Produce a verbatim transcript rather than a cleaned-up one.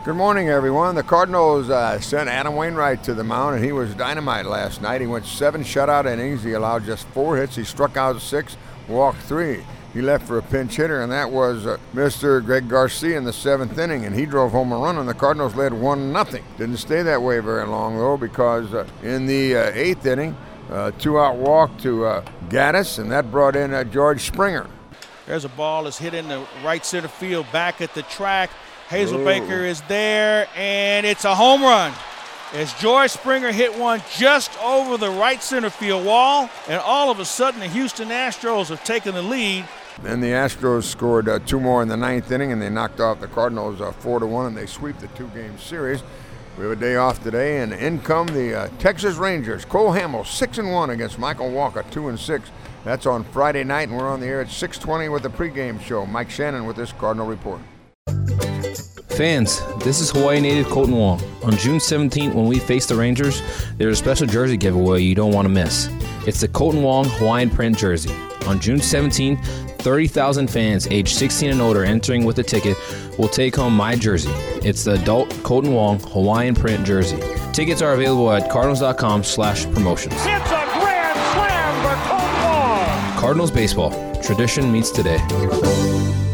Good morning, everyone. The Cardinals uh, sent Adam Wainwright to the mound, and he was dynamite last night. He went seven shutout innings. He allowed just four hits. He struck out six, walked three. He left for a pinch hitter, and that was uh, Mister Greg Garcia in the seventh inning, and he drove home a run, and the Cardinals led one nothing. Didn't stay that way very long, though, because uh, in the uh, eighth inning, uh, two-out walk to uh, Gaddis, and that brought in uh, George Springer. There's a ball that's hit in the right center field back at the track. Hazelbaker is there, and it's a home run. As George Springer hit one just over the right center field wall, and all of a sudden the Houston Astros have taken the lead. Then the Astros scored uh, two more in the ninth inning, and they knocked off the Cardinals uh, four to one, and they sweep the two-game series. We have a day off today, and in come the uh, Texas Rangers. Cole Hamels six and one against Michael Walker two and six. That's on Friday night, and we're on the air at six twenty with the pregame show. Mike Shannon with this Cardinal Report. Fans, this is Hawaii native Colton Wong. On June seventeenth, when we face the Rangers, there's a special jersey giveaway you don't want to miss. It's the Colton Wong Hawaiian print jersey. On June seventeenth, thirty thousand fans aged sixteen and older entering with a ticket will take home my jersey. It's the adult Colton Wong Hawaiian print jersey. Tickets are available at cardinals.com slash promotions. It's a grand slam for Colton Wong! Cardinals baseball. Tradition meets today.